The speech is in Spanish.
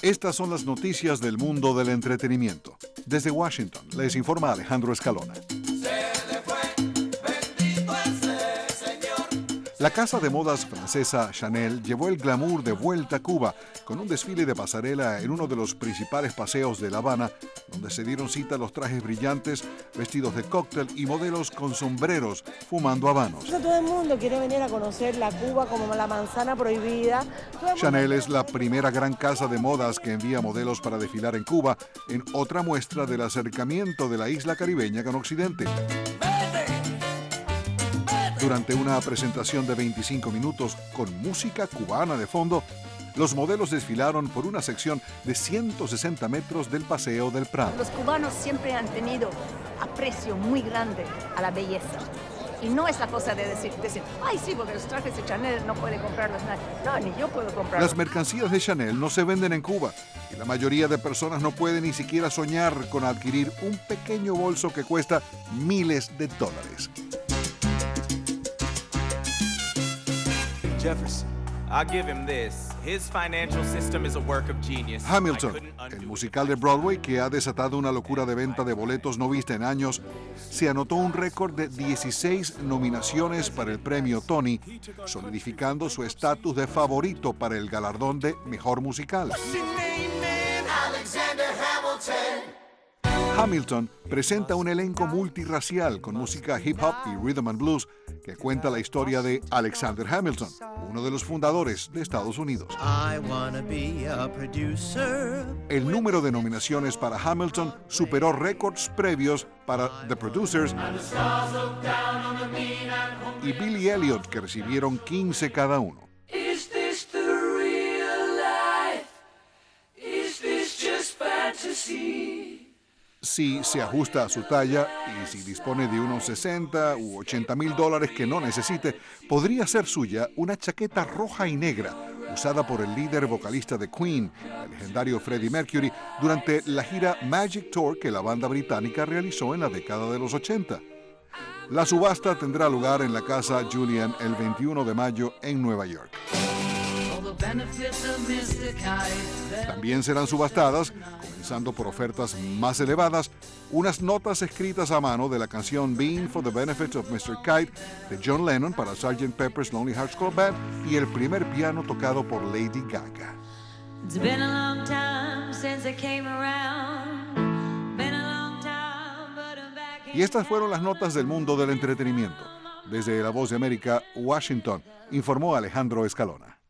Estas son las noticias del mundo del entretenimiento. Desde Washington, les informa Alejandro Escalona. La casa de modas francesa Chanel llevó el glamour de vuelta a Cuba con un desfile de pasarela en uno de los principales paseos de La Habana, donde se dieron cita los trajes brillantes, vestidos de cóctel y modelos con sombreros fumando habanos. Todo el mundo quiere venir a conocer la Cuba como la manzana prohibida. Chanel es la primera gran casa de modas que envía modelos para desfilar en Cuba, en otra muestra del acercamiento de la isla caribeña con Occidente. Durante una presentación de 25 minutos con música cubana de fondo, los modelos desfilaron por una sección de 160 metros del Paseo del Prado. Los cubanos siempre han tenido aprecio muy grande a la belleza. Y no es la cosa de decir, ay sí, porque los trajes de Chanel no puede comprarlos nadie. No, ni yo puedo comprarlos. Las mercancías de Chanel no se venden en Cuba y la mayoría de personas no puede ni siquiera soñar con adquirir un pequeño bolso que cuesta miles de dólares. Jefferson. I'll give him this. His financial system is a work of genius. Hamilton, el musical de Broadway que ha desatado una locura de venta de boletos no vista en años, se anotó un récord de 16 nominaciones para el premio Tony, solidificando su estatus de favorito para el galardón de mejor musical. Hamilton presenta un elenco multirracial con música hip hop y rhythm and blues que cuenta la historia de Alexander Hamilton, uno de los fundadores de Estados Unidos. El número de nominaciones para Hamilton superó récords previos para The Producers y Billy Elliot, que recibieron 15 cada uno. Si se ajusta a su talla y si dispone de unos 60 u 80 mil dólares que no necesite, podría ser suya una chaqueta roja y negra usada por el líder vocalista de Queen, el legendario Freddie Mercury, durante la gira Magic Tour que la banda británica realizó en la década de los 80. La subasta tendrá lugar en la Casa Julian el 21 de mayo en Nueva York. También serán subastadas, comenzando por ofertas más elevadas, unas notas escritas a mano de la canción Being for the Benefit of Mr. Kite de John Lennon para Sgt. Pepper's Lonely Hearts Club Band y el primer piano tocado por Lady Gaga. Y estas fueron las notas del mundo del entretenimiento. Desde La Voz de América, Washington, informó Alejandro Escalona.